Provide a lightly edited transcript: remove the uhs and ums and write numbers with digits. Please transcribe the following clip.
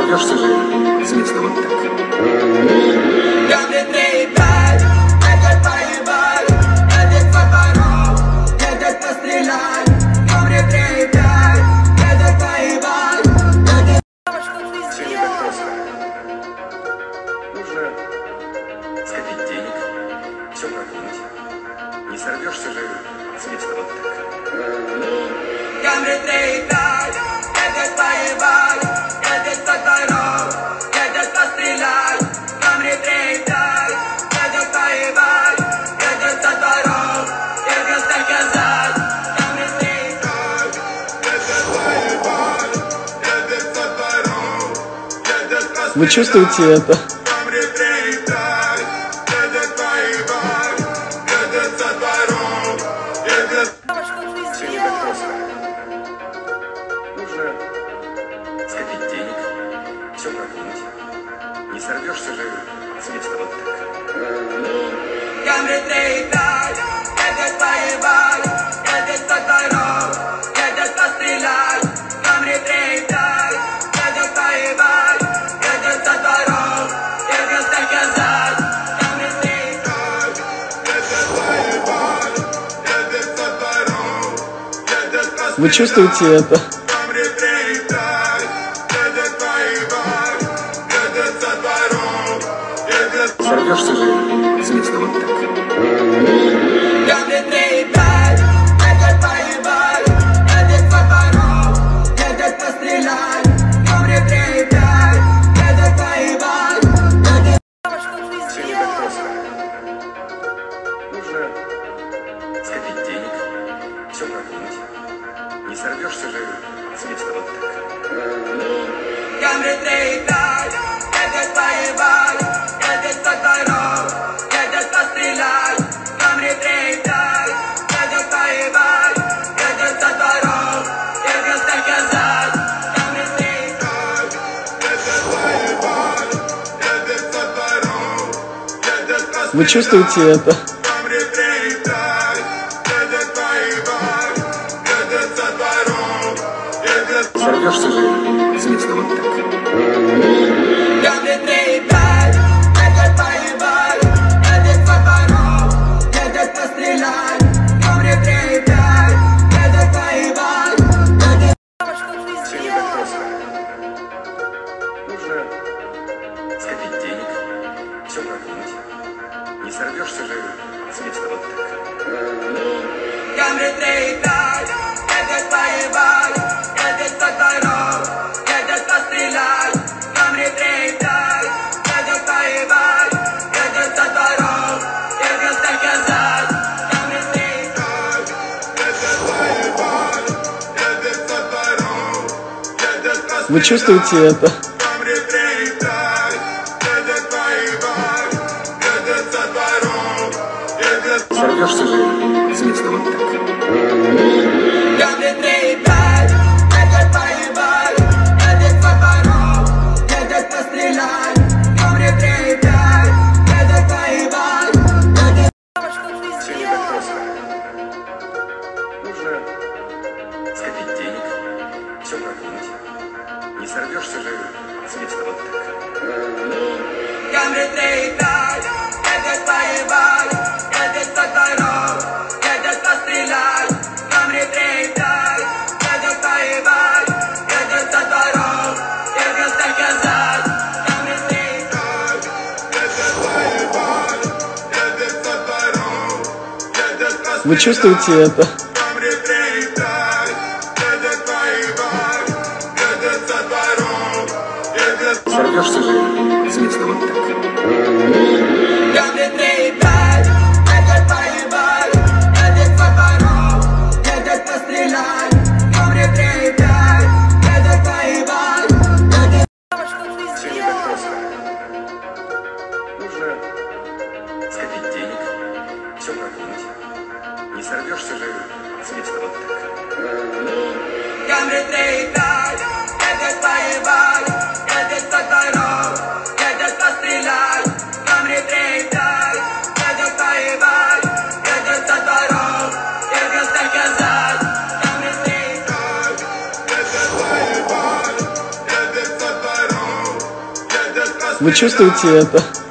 Сорвешься же с места вот так. Скопить денег, все продумать. Не сорвешься же с места вот так. Вы чувствуете это? Все не так просто. Нужно скопить денег, все продумать. Не сорвешься же с места вот так. Вы чувствуете это? Сорвешься же с места вот так. Все не так просто. Нужно скопить денег, все продумать. Не сорвешься же с места вот так. Вы чувствуете это? Сорвешься же с места вот так. Все не так просто. Нужно скопить денег, все продумать. Не сорвешься же с места вот так. Вы чувствуете это? Сорвешься же с места вот так. Все не так просто. Нужно скопить денег, все продумать. Не сорвешься же с места вот так. Вы чувствуете это? Сорвешься же с места вот так. Все не так просто. Нужно скопить денег, все продумать. Не сорвешься же с места вот так. Камри Вы чувствуете это?